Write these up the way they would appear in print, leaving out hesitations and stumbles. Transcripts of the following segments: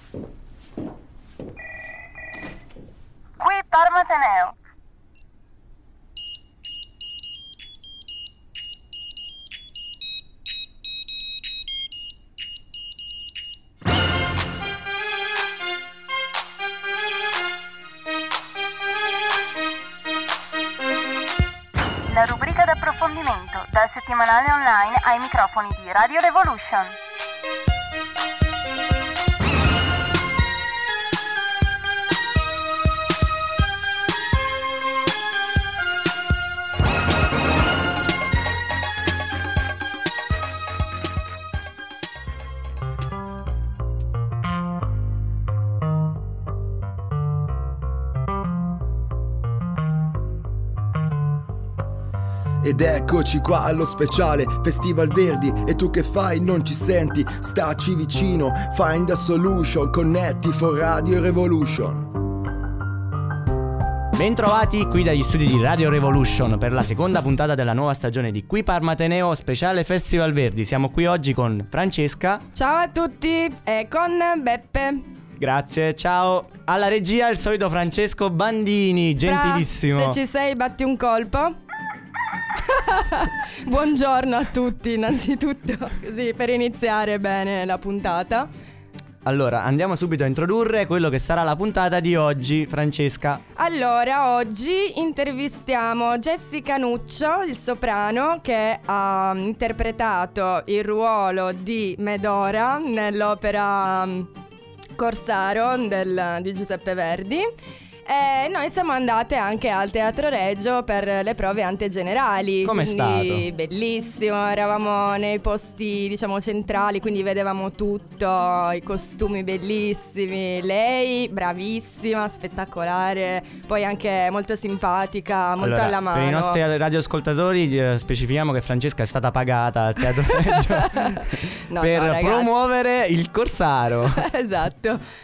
Qui Parmateneo. La rubrica d'approfondimento dal settimanale online ai microfoni di Radio Revolution. Ed eccoci qua allo speciale Festival Verdi. E tu che fai? Non ci senti? Staci vicino, find a solution, connetti for Radio Revolution. Bentrovati qui dagli studi di Radio Revolution per la seconda puntata della nuova stagione di Qui Parmateneo speciale Festival Verdi. Siamo qui oggi con Francesca. Ciao a tutti e con Beppe. Grazie, ciao. Alla regia il solito Francesco Bandini, gentilissimo. Se ci sei batti un colpo. Buongiorno a tutti innanzitutto, così per iniziare bene la puntata. Allora, andiamo subito a introdurre quello che sarà la puntata di oggi, Francesca. Allora, oggi intervistiamo Jessica Nuccio, il soprano, che ha interpretato il ruolo di Medora nell'opera Corsaro di Giuseppe Verdi. E noi siamo andate anche al Teatro Regio per le prove antegenerali. Com'è stato? Bellissimo, eravamo nei posti diciamo centrali, quindi vedevamo tutto, i costumi bellissimi. Lei bravissima, spettacolare, poi anche molto simpatica, molto allora, alla mano. Per i nostri radioascoltatori specifichiamo che Francesca è stata pagata al Teatro Regio per promuovere il Corsaro. Esatto.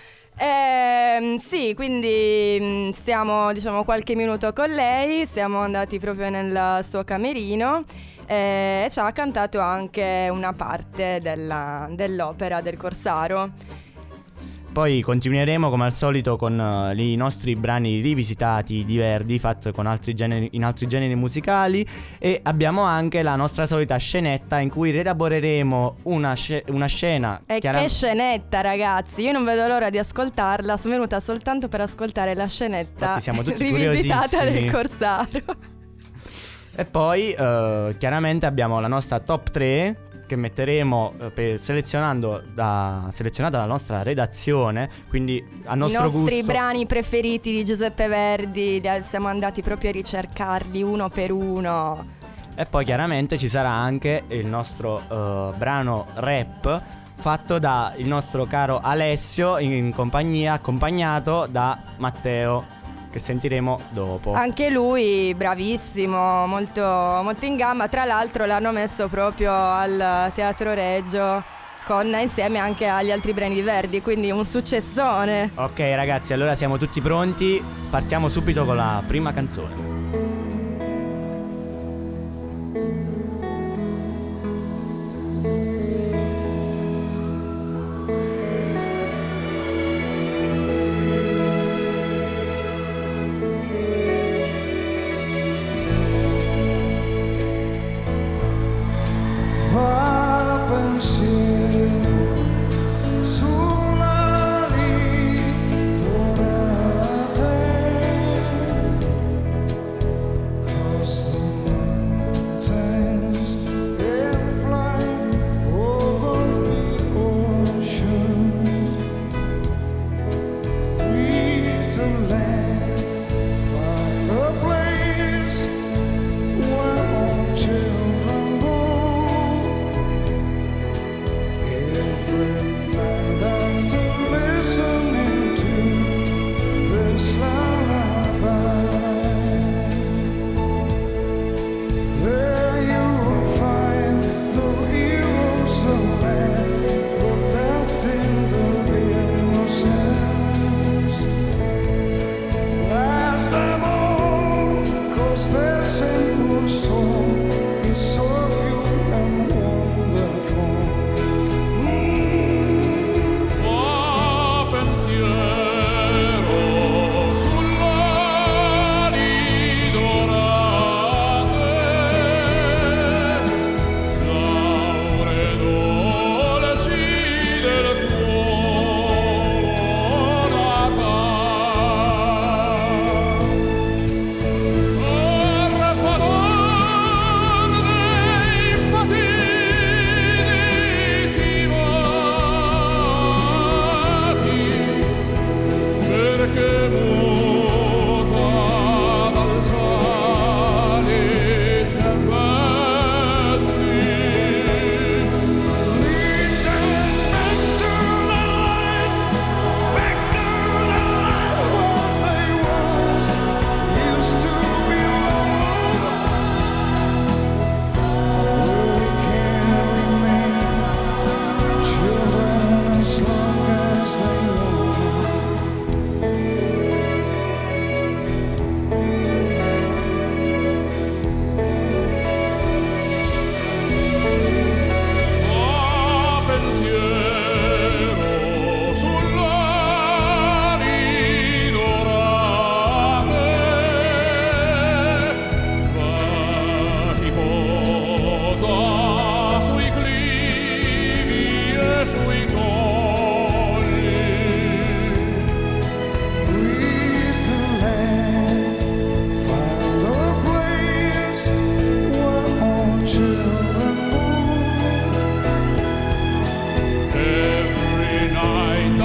Sì, quindi stiamo diciamo qualche minuto con lei, siamo andati proprio nel suo camerino e ci ha cantato anche una parte dell'opera del Corsaro. Poi continueremo come al solito con i nostri brani rivisitati di Verdi, fatti con in altri generi musicali, e abbiamo anche la nostra solita scenetta in cui rielaboreremo una scena. E che scenetta, ragazzi, io non vedo l'ora di ascoltarla, sono venuta soltanto per ascoltare la scenetta rivisitata del Corsaro. E poi chiaramente abbiamo la nostra top 3 che metteremo selezionata dalla nostra redazione, quindi a nostro gusto. I nostri brani preferiti di Giuseppe Verdi, siamo andati proprio a ricercarli uno per uno. E poi chiaramente ci sarà anche il nostro brano rap fatto da il nostro caro Alessio in compagnia, accompagnato da Matteo, che sentiremo dopo. Anche lui bravissimo, molto, molto in gamba. Tra l'altro l'hanno messo proprio al Teatro Regio insieme anche agli altri brani di Verdi, quindi un successone. Ok ragazzi, allora siamo tutti pronti, partiamo subito con la prima canzone.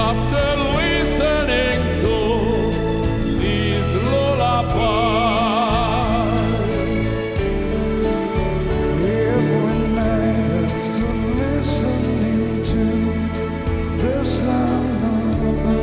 after listening to these lullabies. Every night after listening to this lullaby.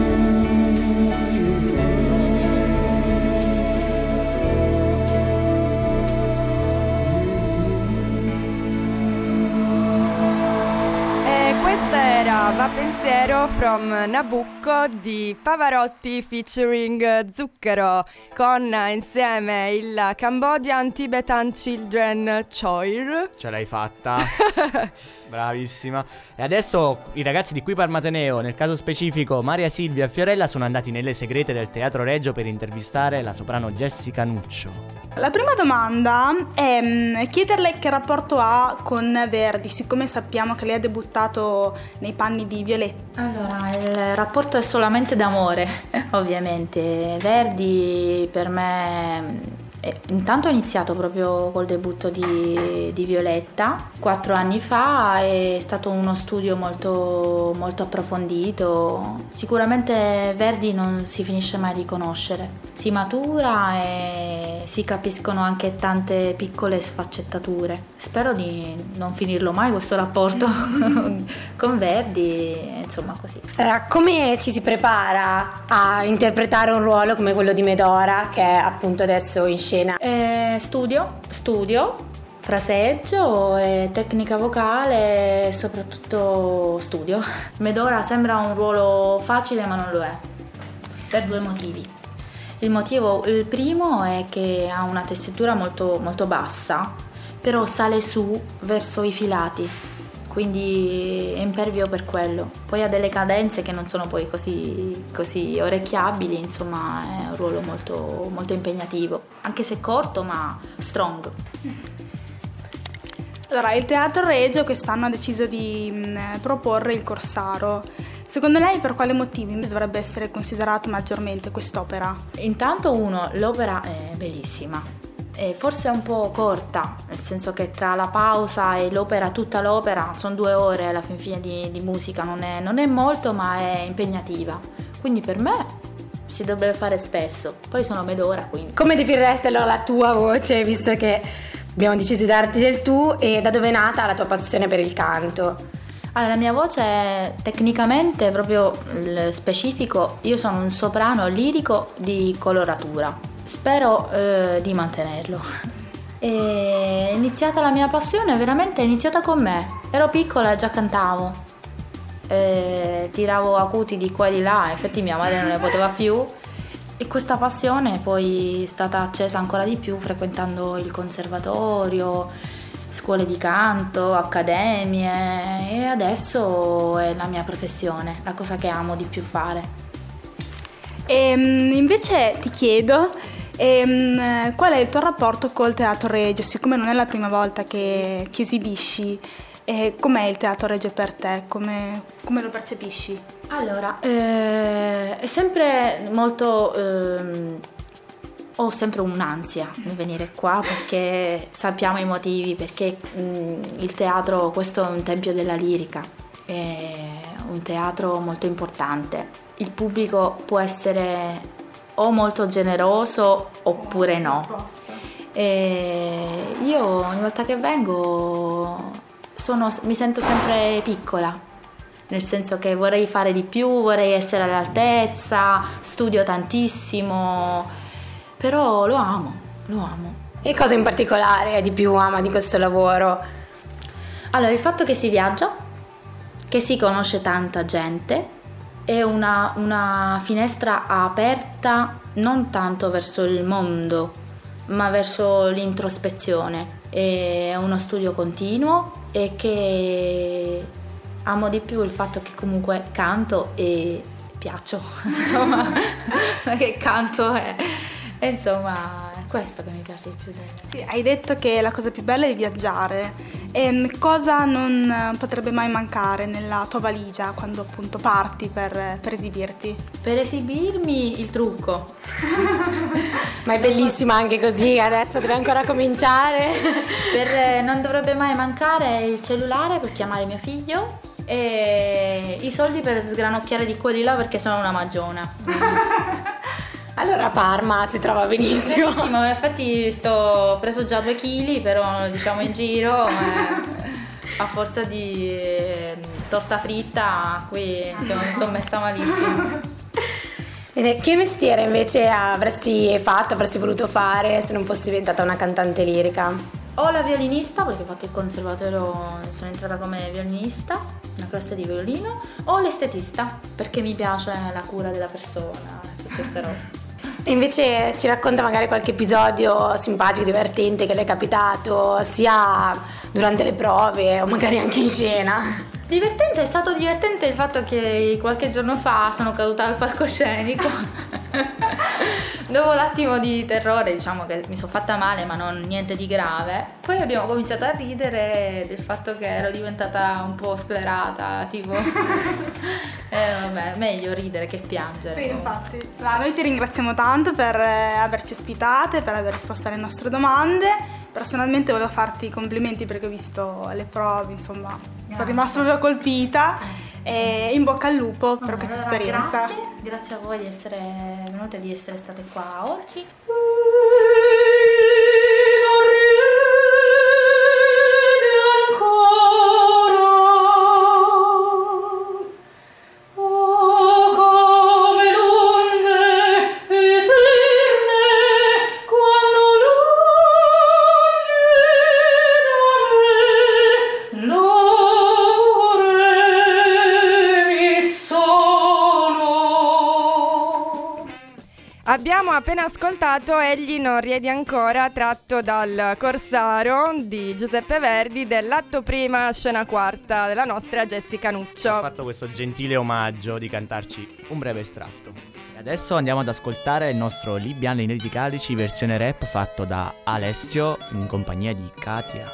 Questa era Va Pensiero from Nabucco di Pavarotti featuring Zucchero, con insieme il Cambodian Tibetan Children Choir. Ce l'hai fatta. Bravissima. E adesso i ragazzi di Qui Parma Ateneo, nel caso specifico Maria Silvia e Fiorella, sono andati nelle segrete del Teatro Regio per intervistare la soprano Jessica Nuccio. La prima domanda è chiederle che rapporto ha con Verdi, siccome sappiamo che lei ha debuttato nei panni di Violetta. Allora, il rapporto è solamente d'amore, ovviamente. Verdi per me... Intanto ho iniziato proprio col debutto di Violetta 4 anni fa, è stato uno studio molto, molto approfondito. Sicuramente Verdi non si finisce mai di conoscere, si matura e si capiscono anche tante piccole sfaccettature. Spero di non finirlo mai questo rapporto con Verdi, insomma così. Allora, come ci si prepara a interpretare un ruolo come quello di Medora, che è appunto adesso in scena? Studio, fraseggio e tecnica vocale, e soprattutto studio. Medora sembra un ruolo facile, ma non lo è, per 2 motivi. Il primo è che ha una tessitura molto, molto bassa, però sale su verso i filati, quindi è impervio per quello. Poi ha delle cadenze che non sono poi così orecchiabili, insomma è un ruolo molto, molto impegnativo, anche se corto ma strong. Allora, il Teatro Regio quest'anno ha deciso di proporre il Corsaro. Secondo lei per quale motivi dovrebbe essere considerato maggiormente quest'opera? Intanto l'opera è bellissima. Forse è un po' corta, nel senso che tra la pausa e l'opera, tutta l'opera, sono 2 ore alla fin fine di musica, non è molto, ma è impegnativa. Quindi per me si dovrebbe fare spesso. Poi sono Medora, quindi. Come definiresti allora la tua voce, visto che abbiamo deciso di darti del tu, e da dove è nata la tua passione per il canto? Allora, la mia voce è tecnicamente proprio specifico, io sono un soprano lirico di coloratura. Spero di mantenerlo. È iniziata la mia passione, veramente è iniziata con me. Ero piccola e già cantavo. Tiravo acuti di qua e di là, infatti mia madre non ne poteva più. E questa passione poi è stata accesa ancora di più frequentando il conservatorio, scuole di canto, accademie, e adesso è la mia professione, la cosa che amo di più fare. E invece ti chiedo qual è il tuo rapporto col Teatro Regio, siccome non è la prima volta che esibisci, com'è il Teatro Regio per te, come lo percepisci? Allora, è sempre molto... ho sempre un'ansia nel venire qua, perché sappiamo i motivi, perché il teatro, questo è un tempio della lirica, è un teatro molto importante. Il pubblico può essere o molto generoso oppure no. E io ogni volta che vengo mi sento sempre piccola, nel senso che vorrei fare di più, vorrei essere all'altezza, studio tantissimo, però lo amo. E cosa in particolare di più ama di questo lavoro? Allora, il fatto che si viaggia, che si conosce tanta gente, è una finestra aperta non tanto verso il mondo, ma verso l'introspezione. È uno studio continuo, e che amo di più il fatto che comunque canto e piaccio, insomma, che canto è, e insomma è questo che mi piace di più. Sì, hai detto che la cosa più bella è viaggiare. Cosa non potrebbe mai mancare nella tua valigia quando appunto parti per esibirti? Per esibirmi il trucco. Ma è bellissima anche così, adesso deve ancora cominciare. Non dovrebbe mai mancare il cellulare per chiamare mio figlio, e i soldi per sgranocchiare di quelli là perché sono una magiona. Allora a Parma si trova benissimo. Benissimo, infatti ho preso già 2 chili, però diciamo in giro a forza di torta fritta qui sono messa malissimo. Bene, che mestiere invece avresti voluto fare se non fossi diventata una cantante lirica? O la violinista, perché ho fatto il conservatorio, sono entrata come violinista, una classe di violino, o l'estetista, perché mi piace la cura della persona, tutte queste robe. E invece ci racconta magari qualche episodio simpatico, divertente che le è capitato, sia durante le prove o magari anche in scena? È stato divertente il fatto che qualche giorno fa sono caduta al palcoscenico. Dopo l'attimo di terrore, diciamo che mi sono fatta male, ma non niente di grave. Poi abbiamo cominciato a ridere del fatto che ero diventata un po' sclerata, tipo. Vabbè, meglio ridere che piangere. Sì, infatti. Noi ti ringraziamo tanto per averci ospitate, per aver risposto alle nostre domande. Personalmente volevo farti i complimenti perché ho visto le prove, insomma, sono rimasta proprio colpita. E in bocca al lupo per questa esperienza. Grazie a voi di essere venute e di essere state qua oggi. Abbiamo appena ascoltato Egli non riedi ancora, tratto dal Corsaro di Giuseppe Verdi, dell'atto prima scena quarta della nostra Jessica Nuccio. Ha fatto questo gentile omaggio di cantarci un breve estratto. E adesso andiamo ad ascoltare il nostro Libyan Inediti Calici versione rap fatto da Alessio in compagnia di Katia.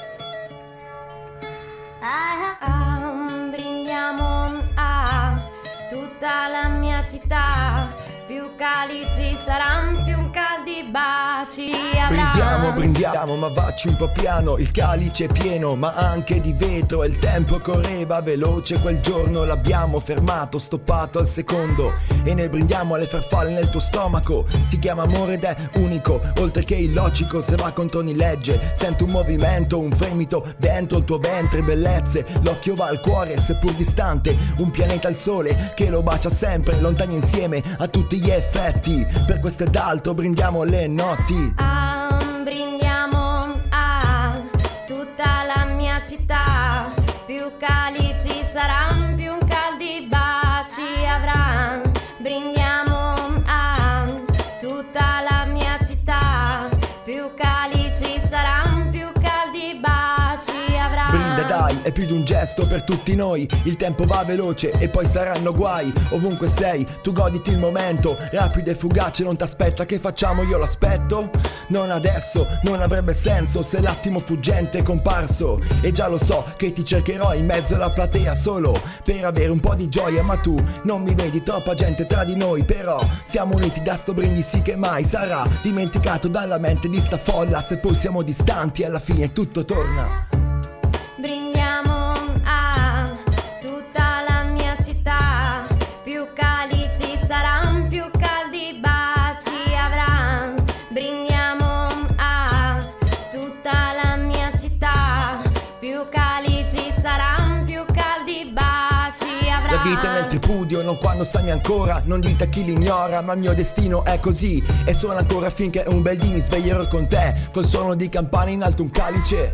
Brindiamo a tutta la mia città. Più calici saranno, più caldi baci avranno. Brindiamo, ma vacci un po' piano. Il calice è pieno, ma anche di vetro. E il tempo correva veloce quel giorno. L'abbiamo fermato, stoppato al secondo. E ne brindiamo alle farfalle nel tuo stomaco. Si chiama amore ed è unico, oltre che illogico. Se va contro ogni legge, sento un movimento, un fremito dentro il tuo ventre. Bellezze, l'occhio va al cuore, seppur distante. Un pianeta al sole che lo bacia sempre. Lontani insieme a tutti gli effetti. Per questo ed altro brindiamo le notti. Brindiamo a tutta la mia città. Più calici saranno, più caldi baci avranno. Brindiamo a tutta la mia città. Più calici saranno, più caldi baci avranno. Brinda dai, è più di un gesto per tutti noi. Il tempo va veloce e poi saranno guai. Ovunque sei, tu goditi il momento. Rapido e fugace, non t'aspetta, che facciamo? Io l'aspetto? Non adesso, non avrebbe senso se l'attimo fuggente è comparso. E già lo so che ti cercherò in mezzo alla platea solo per avere un po' di gioia. Ma tu non mi vedi, troppa gente tra di noi. Però siamo uniti da sto brindisi che mai sarà dimenticato dalla mente di sta folla. Se poi siamo distanti, alla fine tutto torna. Brindiamo a tutta la mia città. Più calici saranno, più caldi baci avranno. Brindiamo a tutta la mia città. Più calici saranno, più caldi baci avranno. La vita è nel tripudio, non quando sani ancora. Non dite a chi l'ignora, ma il mio destino è così. E suona ancora finché un bel dì mi sveglierò con te. Col suono di campane in alto un calice.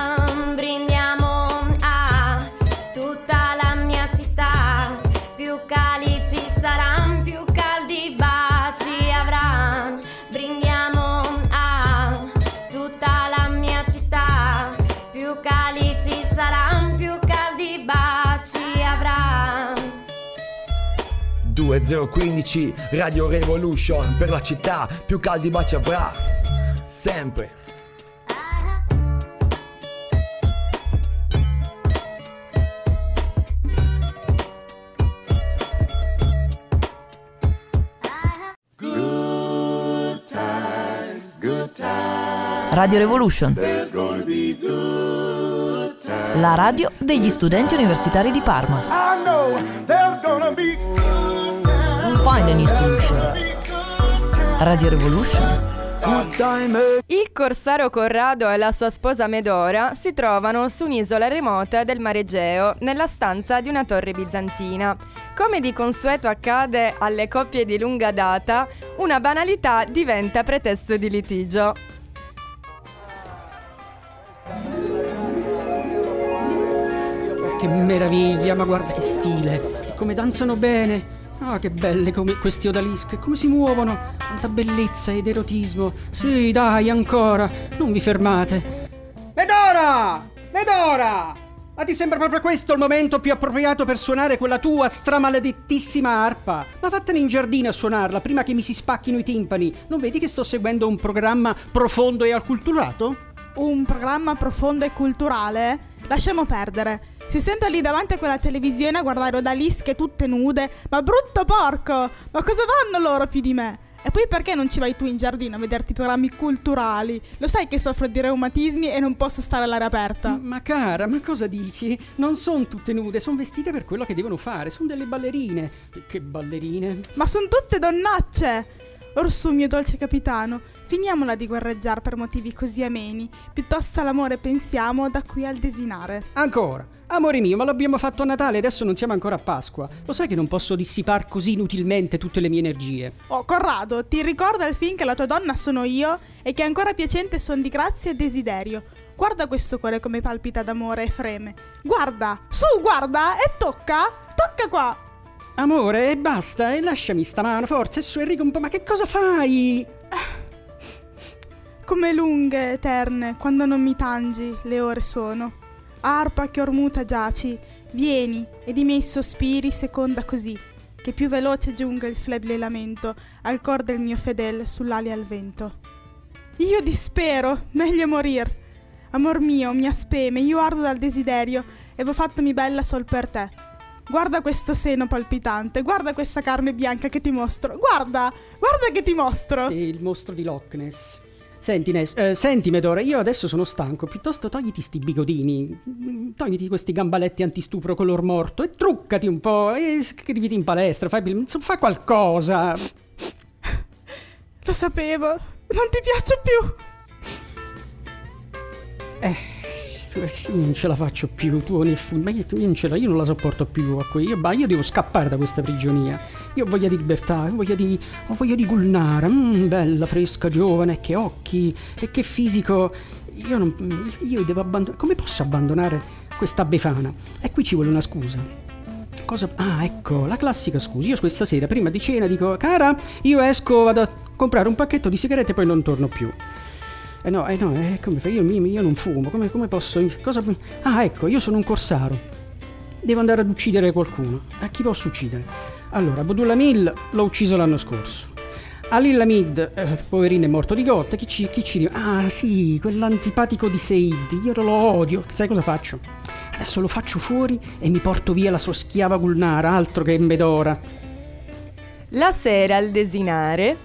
Brindiamo a tutta la mia città. Più calici saranno, più caldi baci avranno. Brindiamo a tutta la mia città. Più calici saranno, più caldi baci avranno. 2015 Radio Revolution. Per la città più caldi baci avrà sempre. Radio Revolution. la radio degli studenti universitari di Parma. Find a new solution. Radio Revolution. Il corsaro Corrado e la sua sposa Medora si trovano su un'isola remota del Mar Egeo, nella stanza di una torre bizantina. Come di consueto accade alle coppie di lunga data, una banalità diventa pretesto di litigio. Che meraviglia, ma guarda che stile, come danzano bene. Ah, che belle come questi odalische, come si muovono, quanta bellezza ed erotismo. Sì, dai, ancora, non vi fermate. Medora! Medora! Ma ti sembra proprio questo il momento più appropriato per suonare quella tua stramaledettissima arpa? Ma vattene in giardino a suonarla prima che mi si spacchino i timpani. Non vedi che sto seguendo un programma profondo e acculturato? Un programma profondo e culturale? Lasciamo perdere. Si senta lì davanti a quella televisione a guardare odalische tutte nude. Ma brutto porco! Ma cosa vanno loro più di me? E poi perché non ci vai tu in giardino a vederti programmi culturali? Lo sai che soffro di reumatismi e non posso stare all'aria aperta. Ma cara, ma cosa dici? Non sono tutte nude, sono vestite per quello che devono fare. Sono delle ballerine. Che ballerine? Ma sono tutte donnacce! Orsù, mio dolce capitano, finiamola di guerreggiare per motivi così ameni. Piuttosto all'amore pensiamo da qui al desinare. Ancora? Amore mio, ma l'abbiamo fatto a Natale, adesso non siamo ancora a Pasqua. Lo sai che non posso dissipar così inutilmente tutte le mie energie. Oh, Corrado, ti ricorda il film che la tua donna sono io e che ancora piacente son di grazia e desiderio. Guarda questo cuore come palpita d'amore e freme. Guarda, su, guarda, e tocca qua. Amore, e basta, e lasciami sta mano, forza, e su Enrico un po', ma che cosa fai? Come lunghe, eterne, quando non mi tangi, le ore sono. Arpa che ormuta giaci, vieni, ed i miei sospiri seconda così, che più veloce giunga il flebile lamento al cor del mio fedel sull'ali al vento. Io dispero, meglio morir. Amor mio, mia speme, io ardo dal desiderio, e v'ho fattomi bella sol per te. Guarda questo seno palpitante, guarda questa carne bianca che ti mostro, guarda che ti mostro. È il mostro di Loch Ness. Senti Medora, io adesso sono stanco, piuttosto togliti sti bigodini, togliti questi gambaletti antistupro color morto e truccati un po' e iscriviti in palestra, fa qualcosa. Lo sapevo, non ti piaccio più. Io non ce la faccio più, tu ma io non la sopporto più a io devo scappare da questa prigionia. Io ho voglia di libertà, ho voglia di Gulnara, bella, fresca, giovane, che occhi e che fisico. Io devo abbandonare, come posso abbandonare questa befana? E qui ci vuole una scusa. Cosa? Ah, ecco, la classica scusa. Io questa sera, prima di cena, dico: cara, io esco, vado a comprare un pacchetto di sigarette e poi non torno più. Come fai? Io non fumo, come posso? Ah, ecco, io sono un corsaro. Devo andare ad uccidere qualcuno. A chi posso uccidere? Allora, Abdulhamid l'ho ucciso l'anno scorso. Alil Hamid, poverino, è morto di gotte. Chi ci... Ah, sì, quell'antipatico di Said. Io lo odio. Sai cosa faccio? Adesso lo faccio fuori e mi porto via la sua schiava Gulnara, altro che Medora. La sera al desinare.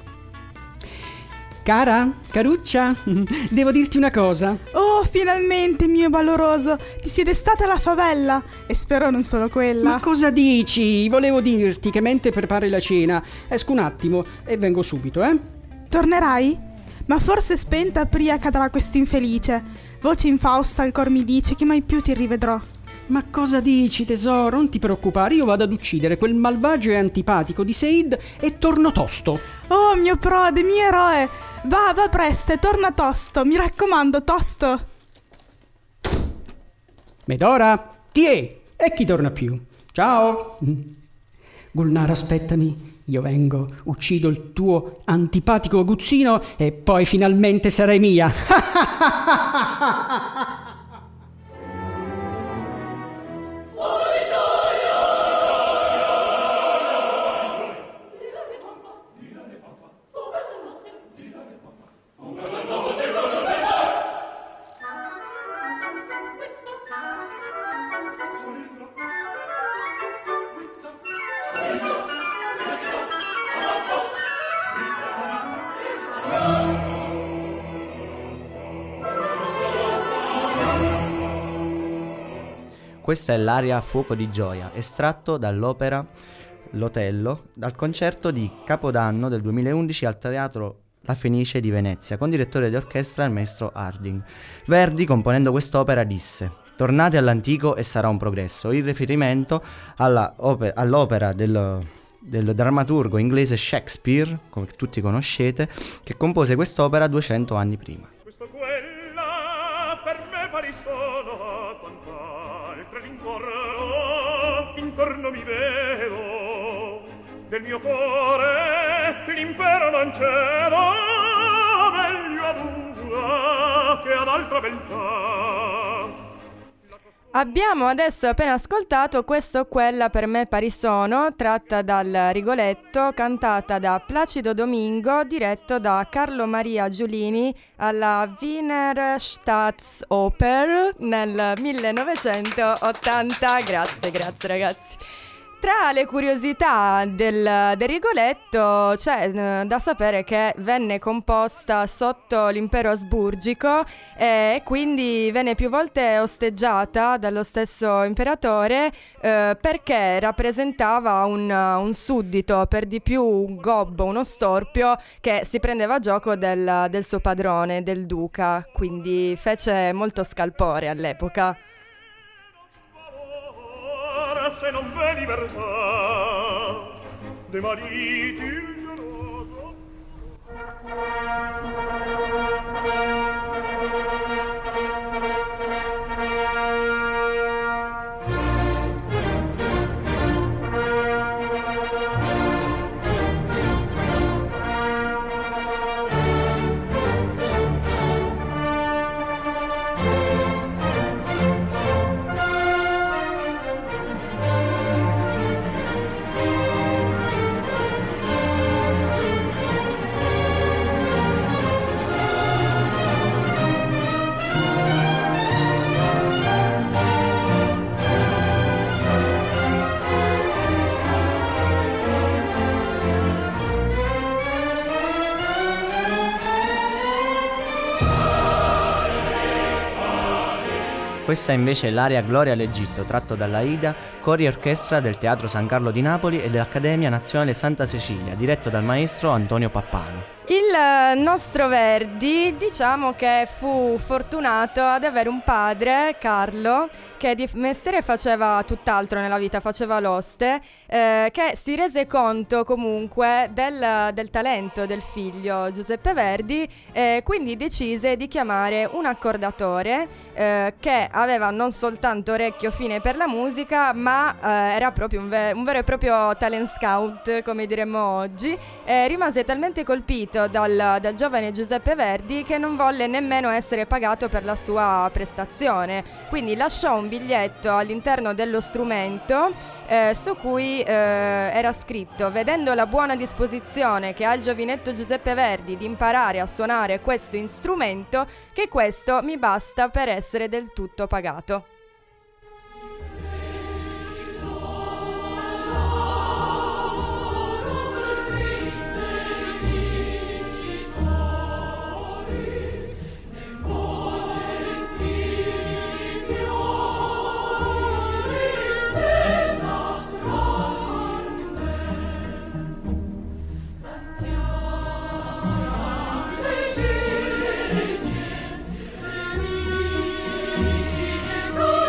Caruccia, devo dirti una cosa. Oh, finalmente, mio valoroso, ti siete stata alla favella e spero non solo quella. Ma cosa dici? Volevo dirti che mentre prepari la cena esco un attimo e vengo subito, Tornerai? Ma forse spenta pria cadrà quest'infelice. Voce infausta al cor mi dice che mai più ti rivedrò. Ma cosa dici, tesoro? Non ti preoccupare, io vado ad uccidere quel malvagio e antipatico di Said e torno tosto. Oh, mio prode, mio eroe, va presto e torna tosto, mi raccomando, tosto. Medora, tiè, e chi torna più? Ciao. Gulnara, aspettami, io vengo, uccido il tuo antipatico aguzzino e poi finalmente sarai mia. questa è l'aria Fuoco di gioia, estratto dall'opera L'Otello, dal concerto di Capodanno del 2011 al Teatro La Fenice di Venezia, con direttore di orchestra il maestro Harding. Verdi, componendo quest'opera, disse: tornate all'antico e sarà un progresso, in riferimento all'opera del drammaturgo inglese Shakespeare, come tutti conoscete, che compose quest'opera 200 anni prima. Questo quella per me pari sono, quant'altre intorno mi vedo. Del mio cuore l'impero non c'era, meglio ad una che ad altra beltà. Abbiamo adesso appena ascoltato Questo quella per me pari sono, tratta dal Rigoletto, cantata da Placido Domingo, diretto da Carlo Maria Giulini alla Wiener Staatsoper nel 1980. Grazie ragazzi. Tra le curiosità del Rigoletto c'è da sapere che venne composta sotto l'impero asburgico e quindi venne più volte osteggiata dallo stesso imperatore perché rappresentava un suddito, per di più un gobbo, uno storpio che si prendeva gioco del suo padrone, del duca, quindi fece molto scalpore all'epoca. Se non v'è libertà dei mariti il geloso. Questa invece è l'aria Gloria all'Egitto, tratto dalla Aida, cori e orchestra del Teatro San Carlo di Napoli e dell'Accademia Nazionale Santa Cecilia, diretto dal maestro Antonio Pappano. Il nostro Verdi, diciamo che fu fortunato ad avere un padre, Carlo, che di mestiere faceva tutt'altro nella vita, faceva l'oste, che si rese conto comunque del talento del figlio Giuseppe Verdi, quindi decise di chiamare un accordatore che aveva non soltanto orecchio fine per la musica, ma era proprio un vero e proprio talent scout, come diremmo oggi. Rimase talmente colpito dal giovane Giuseppe Verdi che non volle nemmeno essere pagato per la sua prestazione, quindi lasciò un biglietto all'interno dello strumento su cui era scritto: vedendo la buona disposizione che ha il giovinetto Giuseppe Verdi di imparare a suonare questo strumento, che questo mi basta per essere del tutto pagato. So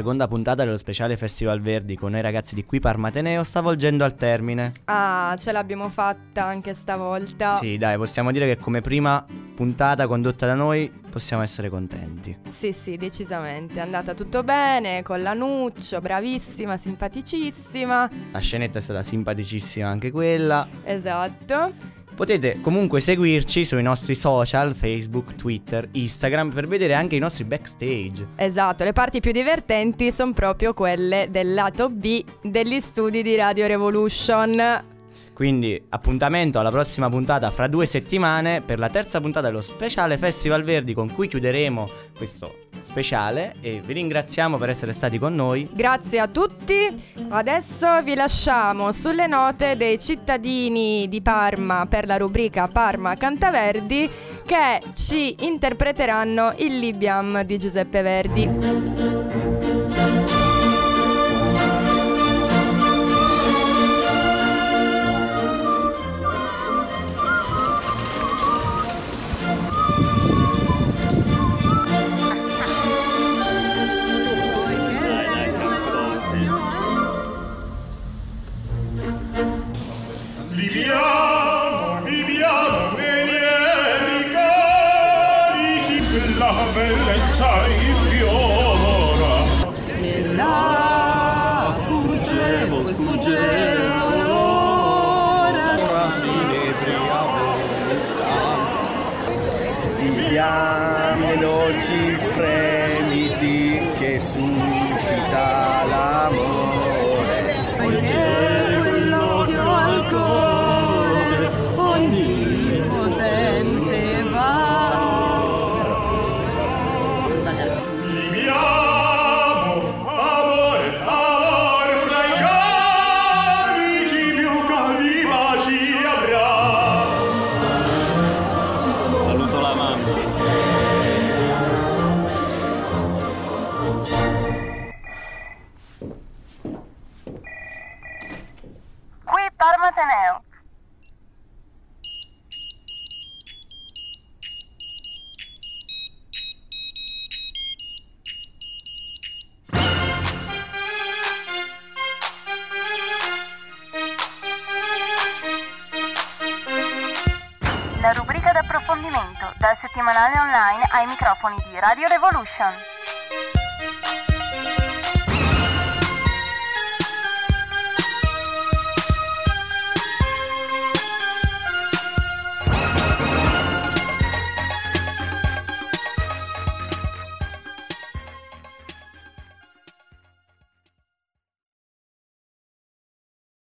seconda puntata dello speciale Festival Verdi con noi ragazzi di Qui Parma Ateneo sta volgendo al termine. Ah, ce l'abbiamo fatta anche stavolta. Sì, dai, possiamo dire che come prima puntata condotta da noi possiamo essere contenti. Sì, decisamente. È andata tutto bene con la Nuccio, bravissima, simpaticissima. La scenetta è stata simpaticissima anche quella. Esatto. Potete comunque seguirci sui nostri social, Facebook, Twitter, Instagram, per vedere anche i nostri backstage. Esatto, le parti più divertenti sono proprio quelle del lato B degli studi di Radio Revolution. Quindi appuntamento alla prossima puntata fra 2 settimane per la terza puntata dello speciale Festival Verdi, con cui chiuderemo questo speciale e vi ringraziamo per essere stati con noi. Grazie a tutti. Adesso vi lasciamo sulle note dei cittadini di Parma per la rubrica Parma Cantaverdi, che ci interpreteranno il Libiam di Giuseppe Verdi. Viviamo nei lieti carici, la bellezza rifiora. E là fuggevo l'ora si nebria Viviamo dolci fremiti che suscita l'amore. al cuore ogni potente va. Viviamo, amore, amore, fra i carici più caldi baci avrà. Saluto la mamma. Parma Ateneo. La rubrica d'approfondimento dal settimanale online ai microfoni di Radio Revolution.